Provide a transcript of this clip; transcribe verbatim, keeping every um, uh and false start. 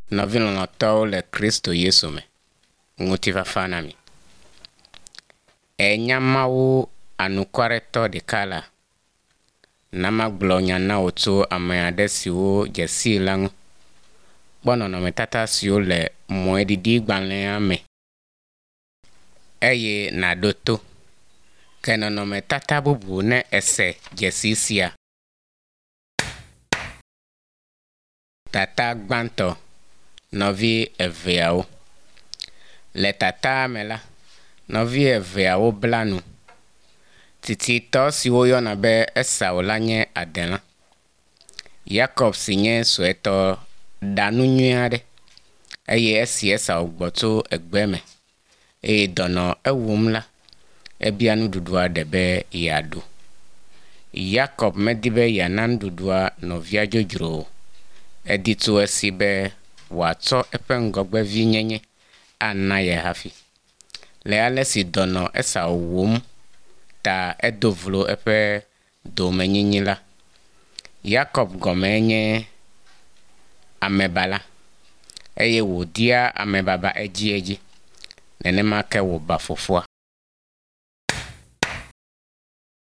Novilonotɔwo le Kristo Yesu me. Ŋutifafa na mi. Enya Mawu anukwaretɔ ɖeka la. Na magblɔ nya na wò tso ame aɖe siwo dze si la ŋu. Kpɔ nɔnɔmetata siwo le mɔeɖiɖi gbalẽa me. Eye naɖo to. Ke nɔnɔmetata bubu ne ese dzesi sia. Tata gbãtɔ, nɔvi eveawo. Le tata me la, nɔvi eveawo bla nu. Tititɔ siwo yɔna be Esau la nye Adelã. Yakob si nye suetɔ ɖa nu nyui aɖe. Eye esi Esau gbɔ tso egbe me. Eye dɔnɔ ewum la, ebia nuɖuɖua ɖe be yeaɖu. Yakob medi be yeana nuɖuɖua nɔvia dzodzro o. Edi tso esi be wòatsɔ eƒe ŋgɔgbevi nyenye ana ye hafi. Le ale si dɔnɔ Esau wum ta edo vlo eƒe domenyinyi la. Yakob gɔme nye amebala. Eye wòdia amebaba edzi edzi. Nenema ke wòba fofoa.